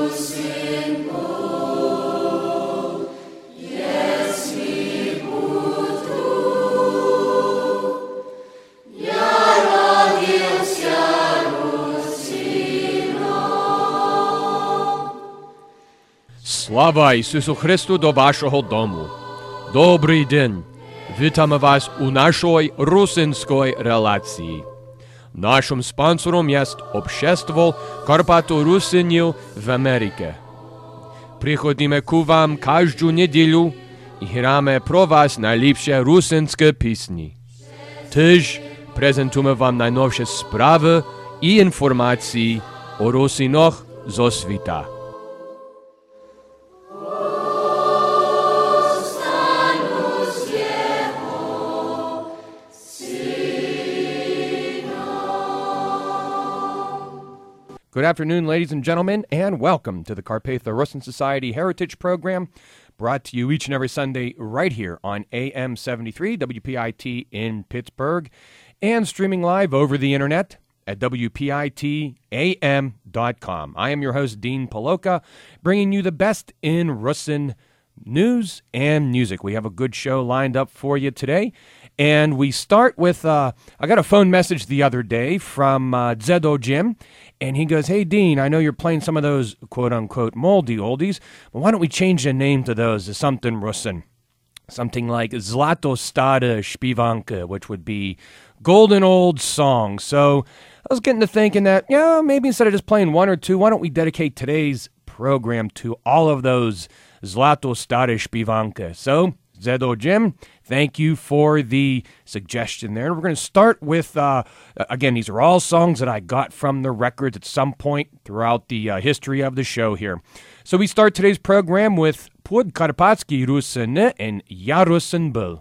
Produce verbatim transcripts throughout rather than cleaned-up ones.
Слава Ісусу Христу до вашого дому. Добрий день. Вітаємо вас у нашій русинській релації. Нашим спонсором є Общество Карпато-Русинів в Америці. Приходимо к вам кожну неділю і граємо про вас найліпші русинські пісні. Теж презентуємо вам найновші справи і інформації о русинах зо світа. Good afternoon, ladies and gentlemen, and welcome to the Carpatho-Rusin Society Heritage Program, brought to you each and every Sunday right here on A M seventy-three W P I T in Pittsburgh, and streaming live over the internet at W P I T A M dot com. I am your host, Dean Paloka, bringing you the best in Rusin news and music. We have a good show lined up for you today. And we start with, uh, I got a phone message the other day from uh, Zedo Jim, and he goes, hey, Dean, I know you're playing some of those quote-unquote moldy oldies, but why don't we change the name to those to something Rusin? Something like Zlato Stare Śpiewanka, which would be golden old songs. So I was getting to thinking that, yeah, maybe instead of just playing one or two, why don't we dedicate today's program to all of those Zlato Stare Śpiewanka? So, Zedo Jim, thank you for the suggestion there. And we're going to start with, uh, again, these are all songs that I got from the records at some point throughout the uh, history of the show here. So we start today's program with Podkarpatski Rusin and Ja Rusin byl.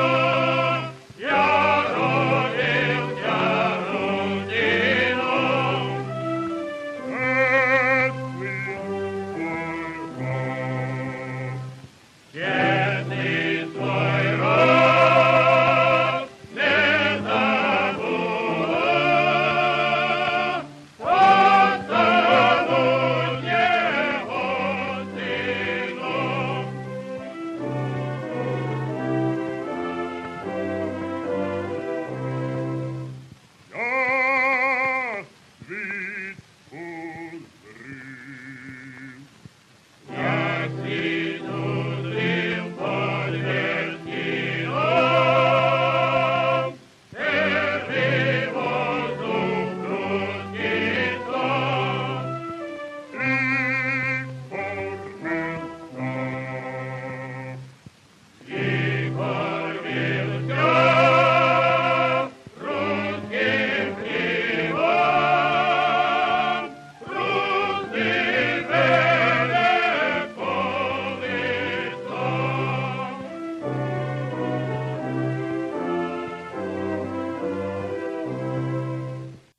Ja,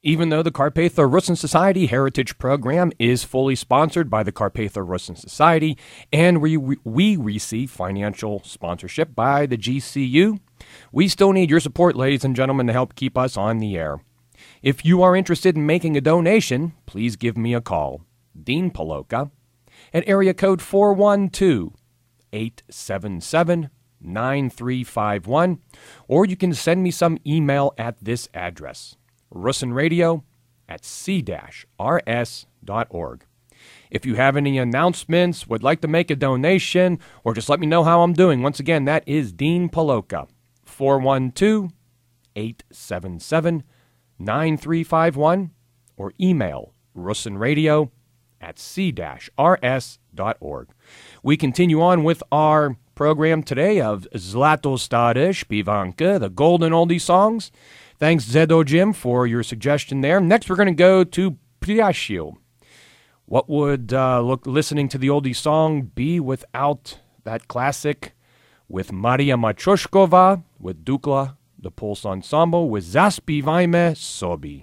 Even though the Carpatho-Russin Society Heritage Program is fully sponsored by the Carpatho-Russin Society, and we, we receive financial sponsorship by the G C U, we still need your support, ladies and gentlemen, to help keep us on the air. If you are interested in making a donation, please give me a call, Dean Paloka, at area code four one two, eight seven seven, nine three five one, or you can send me some email at this address, russinradio at c dash r s dot org. If you have any announcements, would like to make a donation, or just let me know how I'm doing, once again, that is Dean Paloka, four one two, eight seven seven, nine three five one, or email russinradio at c dash r s dot org. We continue on with our program today of Zlato Stare Śpiewanka, the golden oldie songs. Thanks, Zedo Jim, for your suggestion there. Next, we're going to go to Priashil. What would uh, look listening to the oldie song be without that classic with Maria Matryoshkova, with Dukla, the Pulse Ensemble, with Zaspívajme Sobi.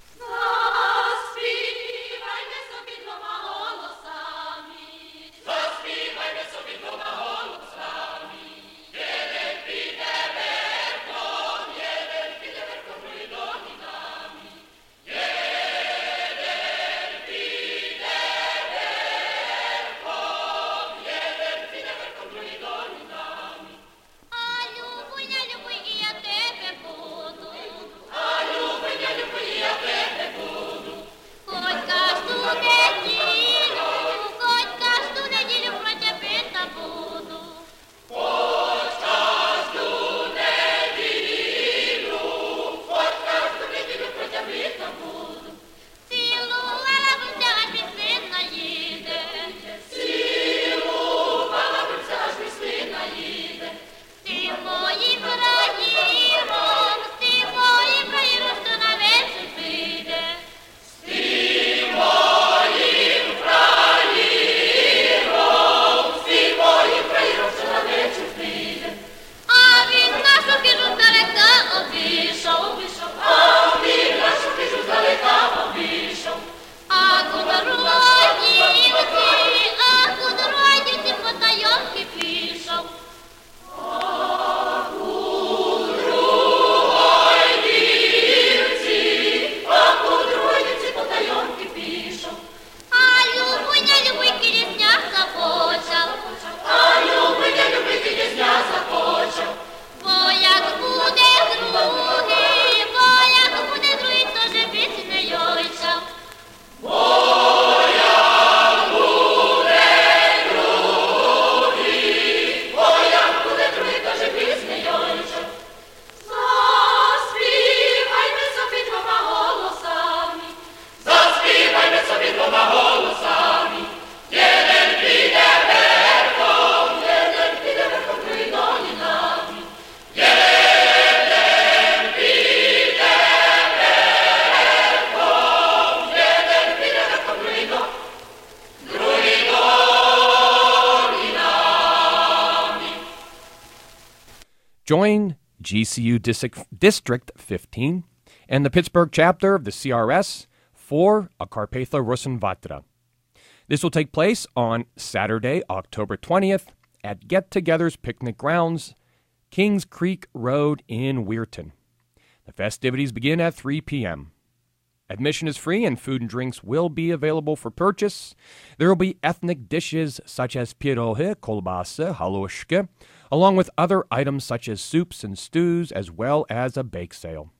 Join G C U District, District fifteen and the Pittsburgh chapter of the C R S for a Carpatho-Russin Vatra. This will take place on Saturday, October twentieth at Get Together's Picnic Grounds, Kings Creek Road in Weirton. The festivities begin at three p.m. Admission is free and food and drinks will be available for purchase. There will be ethnic dishes such as pierogi, kolbasa, halushka, along with other items such as soups and stews, as well as a bake sale.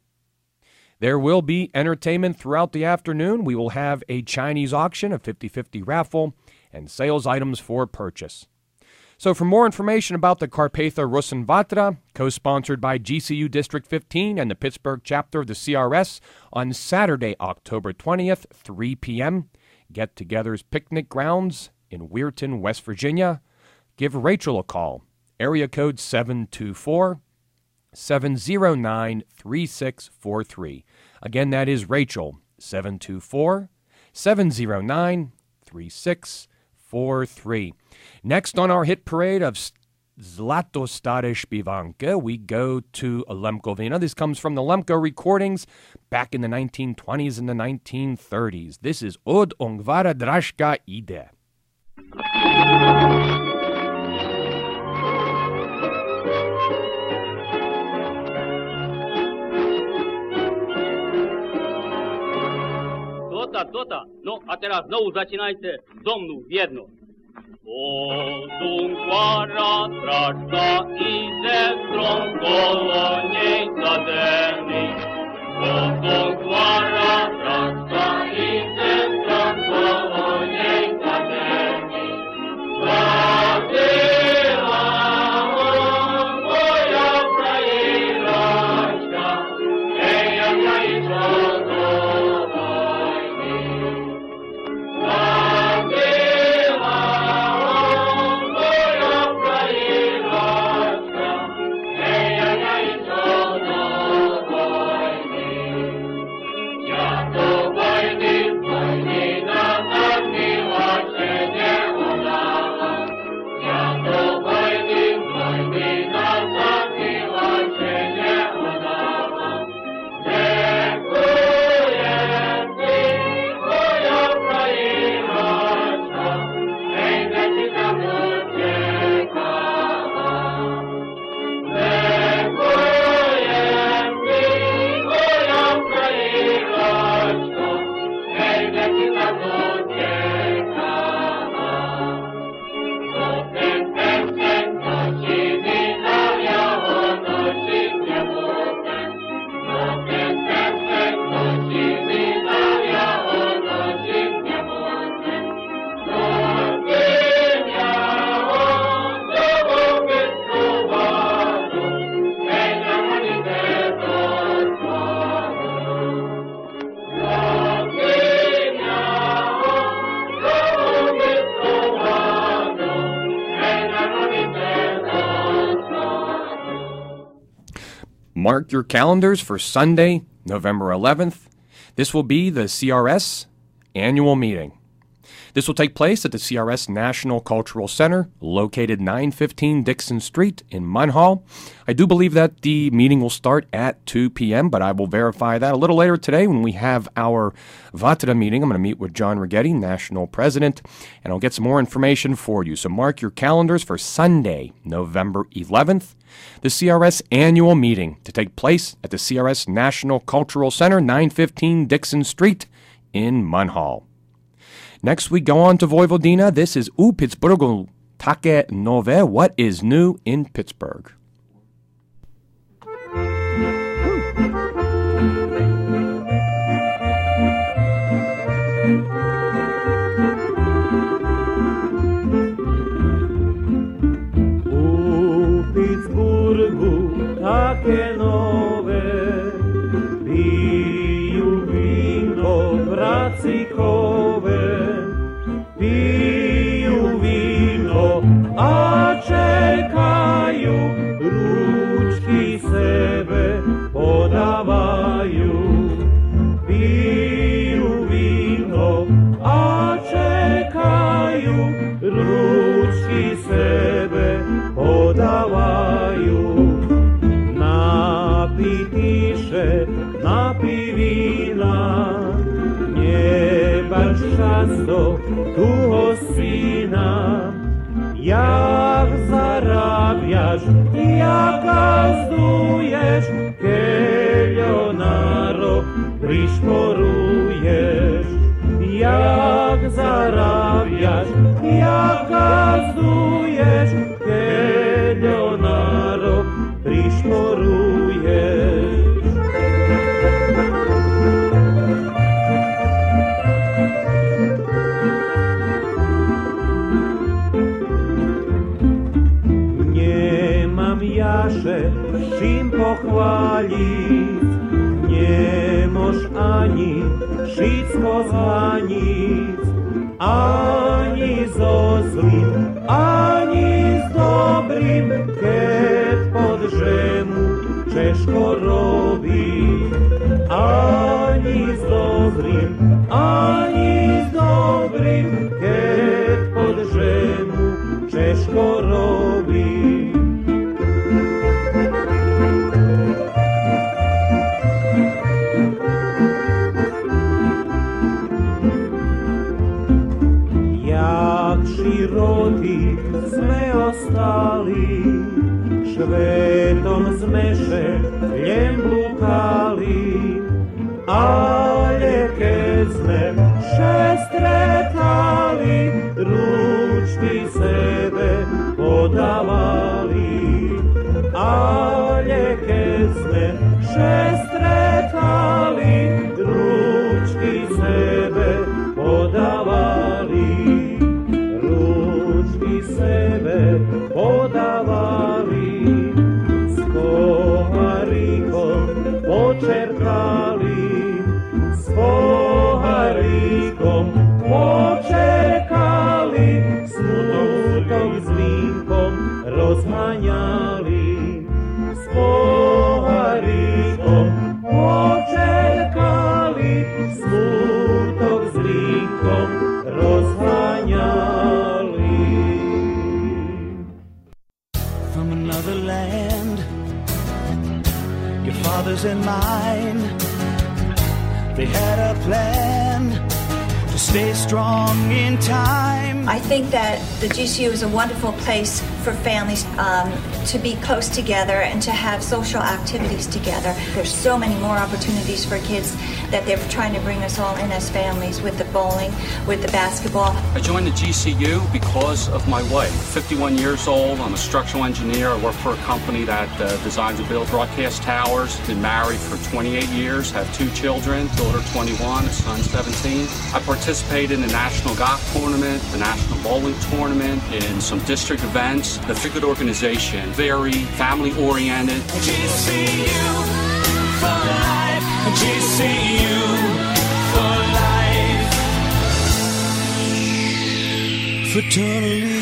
There will be entertainment throughout the afternoon. We will have a Chinese auction, a fifty-fifty raffle, and sales items for purchase. So for more information about the Carpatho-Russin Vatra, co-sponsored by G C U District fifteen and the Pittsburgh chapter of the C R S, on Saturday, October twentieth, three p.m., Get-Together's Picnic Grounds in Weirton, West Virginia, give Rachel a call, area code seven two four, seven zero nine, three six four three. Again, that is Rachel, seven two four, seven zero nine, three six four three. Next on our hit parade of Zlato Stare Śpiewanka, we go to Lemkovina. This comes from the Lemko recordings back in the nineteen twenties and the nineteen thirties. This is Od Ongvara Drashka Ide. To-ta, to-ta. No, a teraz znowu zaczynajcie do mną jedno. Odungłara straszka idzie stron koło niej zademi. Odungłara straszka idzie stron koło niej zademi. Zadyła moja krainaczka, ej, ja kraiczko do wojny. Zadyła moja krainaczka, ej, ja kraiczko do wojny. Ja do wojny, wojny nazad miła się nie udała. Ja do wojny, wojny nazad miła się nie udała. Dziękuję Ci, moja krainaczka, ej, że Ci za mną czekała. Dziękuję Ci, moja krainaczka, ej, że Ci za mną czekała. To ten, ten, ten, to Ci wydawiało, nosi nie ten. To ten, ten, ten, to Ci wydawiało, nosi nie ten. To Ty miało znowu wysuwano, ej, na manitę do sławę. To Ty miało znowu wysuwano, ej, na manitę do sławę. Mark your calendars for Sunday, November eleventh. This will be the C R S annual meeting. This will take place at the C R S National Cultural Center, located nine fifteen Dixon Street in Munhall. I do believe that the meeting will start at two p.m., but I will verify that a little later today when we have our Vatra meeting. I'm going to meet with John Rigetti, National President, and I'll get some more information for you. So mark your calendars for Sunday, November eleventh, the C R S annual meeting to take place at the C R S National Cultural Center, nine fifteen Dixon Street in Munhall. Next, we go on to Vojvodina. This is U Pittsburghu Take Nove. What is new in Pittsburgh? U Pittsburghu takie nowe, piju winko bracikowe, piju wino, a czekają, ruczki sebe podawają. Piju wino, a czekają, ruczki sebe podawają. Napitiše, napivina, nie baš často tuho sina. Jak zarabiasz, jak gazdujesz, kielio na rok prišporujesz. Jak zarabiasz, jak gazdujesz, kielio na rok prišporujesz. Nie mam jasze czym pochwalić, nie moż ani wszystko zwanić, ani zo zlim, ani z dobrym, kiedy pod rzemu czeszko robi. Ani z dobrym, ani z dobrym, kiedy pod rzemu czeszko robi. spali, švetom zmeše ljem blukali, ale keď sme šestretali, ručky sebe podávali. Ale keď sme šestretali, ručky sebe podávali. Ručky sebe podávali, s pohárikom počerkali, s pohárikom počerkali, smutok s vínkom rozháňali. S pohárikom počerkali, smutok s vínkom rozháňali. From another land, your father's and mine, they had a plan to stay strong in time. I think that the G C U is a wonderful place for families um, to be close together and to have social activities together. There's so many more opportunities for kids that they're trying to bring us all in as families, with the bowling, with the basketball. I joined the G C U because of my wife. fifty-one years old, I'm a structural engineer. I work for a company that uh, designs and builds broadcast towers. Been married for twenty-eight years, have two children, daughter twenty-one, a son seventeen. I participated in the National Golf Tournament, the National Bowling Tournament, in some district events. The Figure organization, very family-oriented. G C U for life, G C U for life, fraternally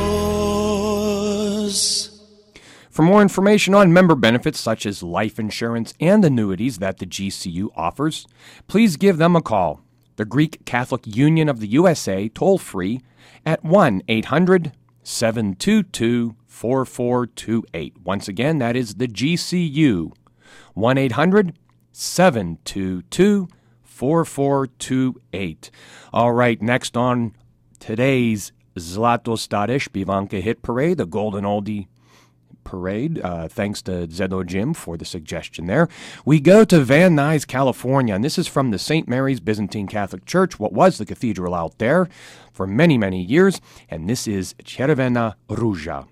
yours. For more information on member benefits such as life insurance and annuities that the G C U offers, please give them a call. The Greek Catholic Union of the U S A, toll-free at one eight hundred seven two two four four two eight. Once again, that is the G C U, one eight hundred seven two two four four two eight. All right, next on today's Zlato Stare Śpiewanka Hit Parade, the Golden Oldie Parade, uh, thanks to Zedo Jim for the suggestion there. We go to Van Nuys, California, and this is from the Saint Mary's Byzantine Catholic Church, what was the cathedral out there for many, many years, and this is Červená rúža.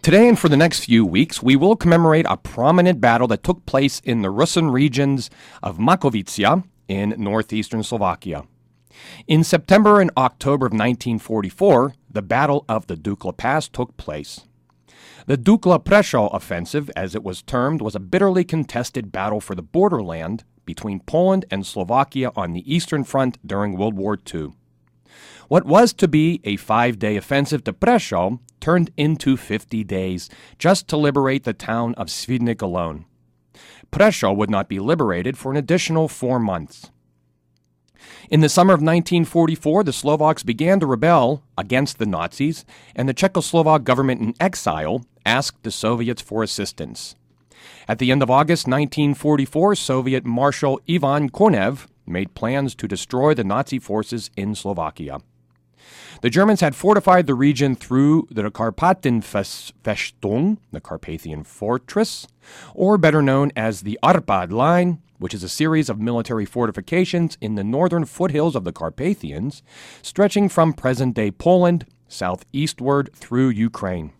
Today and for the next few weeks, we will commemorate a prominent battle that took place in the Rusin regions of Makovica in northeastern Slovakia. In September and October of nineteen forty-four, the Battle of the Dukla Pass took place. The Dukla-Prešov offensive, as it was termed, was a bitterly contested battle for the borderland between Poland and Slovakia on the Eastern Front during World War Two. What was to be a five-day offensive to Prešov turned into fifty days just to liberate the town of Svidnik alone. Prešov would not be liberated for an additional four months. In the summer of nineteen forty-four, the Slovaks began to rebel against the Nazis, and the Czechoslovak government in exile asked the Soviets for assistance. At the end of August nineteen forty-four, Soviet Marshal Ivan Konev made plans to destroy the Nazi forces in Slovakia. The Germans had fortified the region through the Karpatenfestung, the Carpathian Fortress, or better known as the Arpad Line, which is a series of military fortifications in the northern foothills of the Carpathians, stretching from present-day Poland southeastward through Ukraine.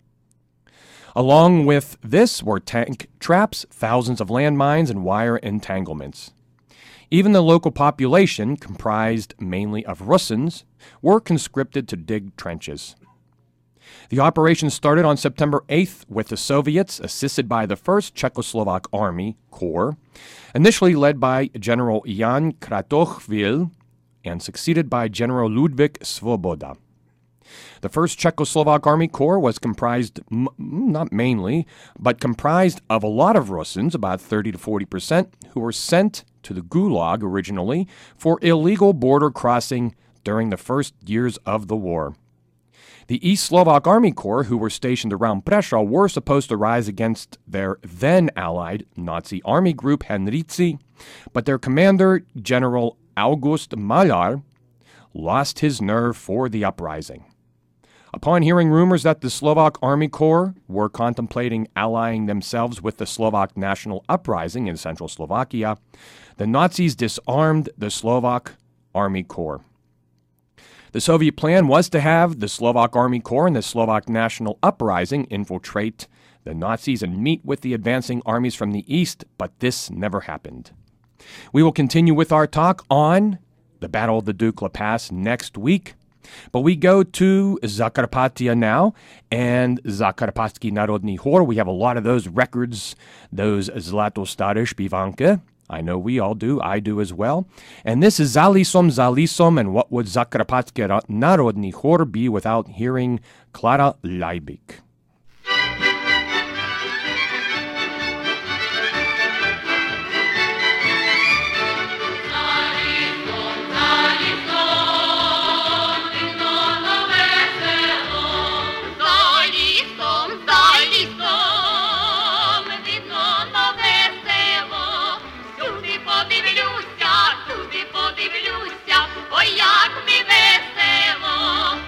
Along with this were tank traps, thousands of landmines, and wire entanglements. Even the local population, comprised mainly of Russians, were conscripted to dig trenches. The operation started on September eighth with the Soviets, assisted by the first Czechoslovak Army Corps, initially led by General Jan Kratochvíl and succeeded by General Ludvík Svoboda. The first Czechoslovak Army Corps was comprised, m- not mainly, but comprised of a lot of Russians, about thirty to forty percent, who were sent to the Gulag originally for illegal border crossing during the first years of the war. The East Slovak Army Corps, who were stationed around Prešov, were supposed to rise against their then-allied Nazi army group Henrici, but their commander, General August Malar, lost his nerve for the uprising. Upon hearing rumors that the Slovak Army Corps were contemplating allying themselves with the Slovak National Uprising in central Slovakia, the Nazis disarmed the Slovak Army Corps. The Soviet plan was to have the Slovak Army Corps and the Slovak National Uprising infiltrate the Nazis and meet with the advancing armies from the east, but this never happened. We will continue with our talk on the Battle of the Dukla Pass next week, but we go to Zakarpattia now, and Zakarpatski Narodny Hor. We have a lot of those records, those Zlato Stare Śpiewanki. I know we all do. I do as well. And this is Zalisom Zalisom, and what would Zakarpatski Narodny Hor be without hearing Klara Lajbik? Ой, як ми весело!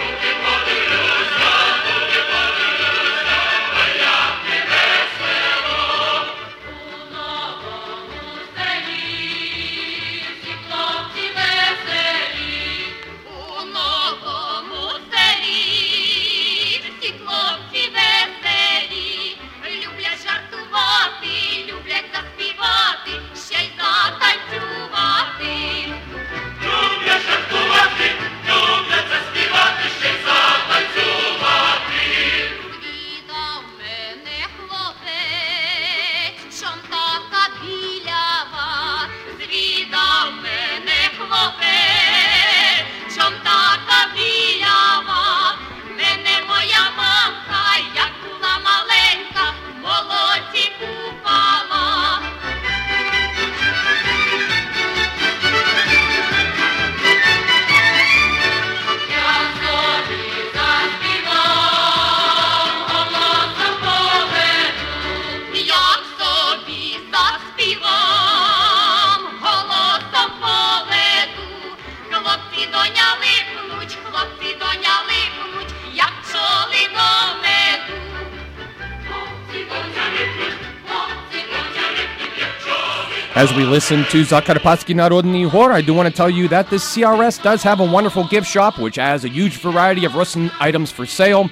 As we listen to Zakarpatski Narodny Hor, I do want to tell you that the C R S does have a wonderful gift shop, which has a huge variety of Russian items for sale.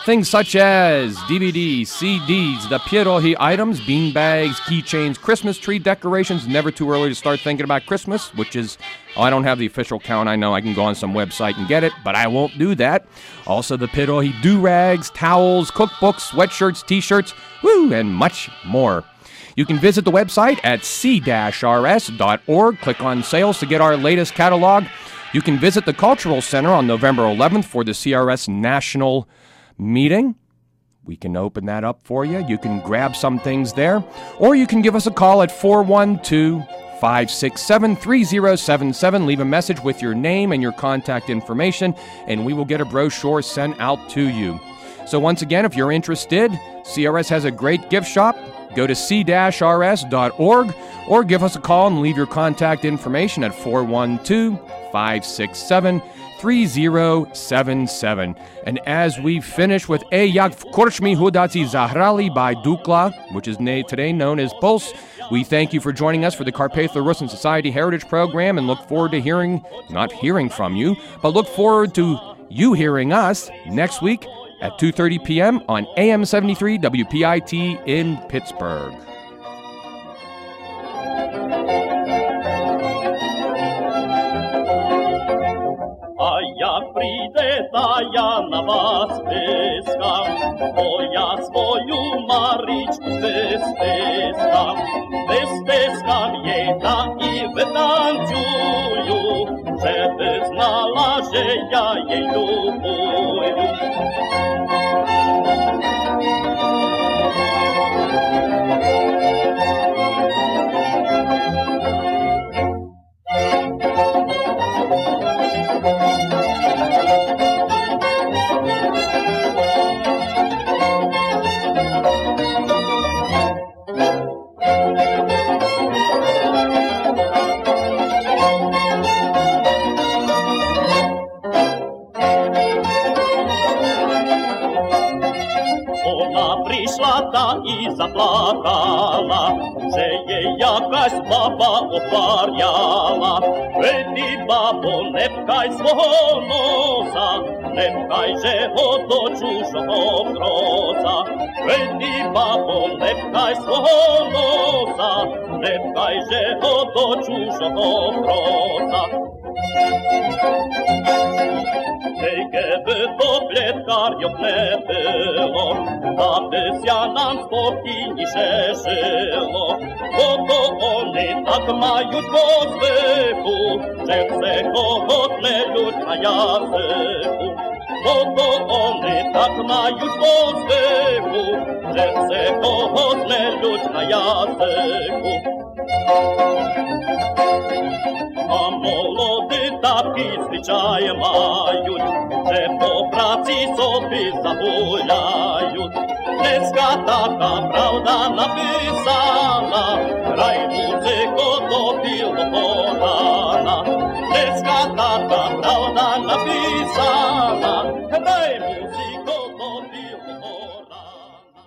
Things such as D V Ds, C Ds, the pierogi items, bean bags, keychains, Christmas tree decorations. Never too early to start thinking about Christmas, which is, oh, I don't have the official count. I know I can go on some website and get it, but I won't do that. Also, the pierogi do-rags, towels, cookbooks, sweatshirts, t-shirts, woo, and much more. You can visit the website at c r s dot org. Click on sales to get our latest catalog. You can visit the Cultural Center on November eleventh for the C R S National Meeting. We can open that up for you. You can grab some things there, or you can give us a call at four one two, five six seven, three zero seven seven. Leave a message with your name and your contact information, and we will get a brochure sent out to you. So once again, if you're interested, C R S has a great gift shop. Go to c r s dot org or give us a call and leave your contact information at four one two, five six seven, three zero seven seven. And as we finish with E Jak w Korczmie Chudacy Zahrali by Dukla, which is na- today known as Pulse, we thank you for joining us for the Carpatho-Rusin Society Heritage Program and look forward to hearing, not hearing from you, but look forward to you hearing us next week at two thirty p.m. on A M seventy-three W P I T in Pittsburgh. A jak príde tá ja na vás peskám, to ja svoju Maričku pesteskám. Pesteskám jej tá i vytancujú, že by znala, že ja jej ľubujú. I zaplakala, že jej jakaś baba oparjala. Ej ty, babo, ne pkaj svого nosa, ne pkaj, že ho do čužoho krosa. Ej ty, babo, ne pkaj svого nosa, ne pkaj, že ho do čužoho krosa. Ej, keby to pletkarjok ne było, da by sia nam spokojніше жило. Bo to oni tak mają po zwyku, że chce kogo tleluć na jazyku. Bo to oni tak mają po zwyku, że chce kogo tleluć na jazyku. A молоді такі звичаї мають, że po pracy sobie zagulaють. Dneska taka prawda napisana, graj muzyko, to było porana. Dneska taka prawda napisana, graj muzyko, to było porana.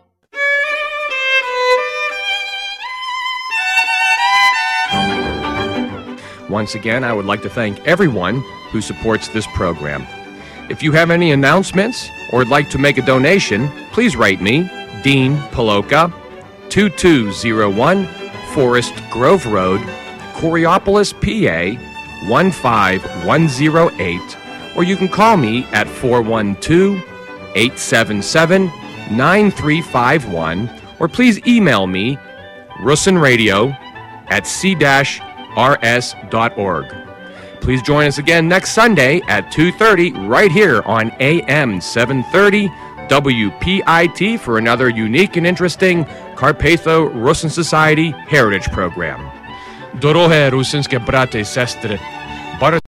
Once again, I would like to thank everyone who supports this program. If you have any announcements or would like to make a donation, please write me, Dean Paloka, two two zero one Forest Grove Road, Coriopolis, P A, one five one zero eight, or you can call me at four one two, eight seven seven, nine three five one, or please email me, rusinradio at c r s dot org. Please join us again next Sunday at two thirty right here on A M seven thirty W P I T for another unique and interesting Carpatho-Rusin Society Heritage Program. Дороге русинське брати і сестри,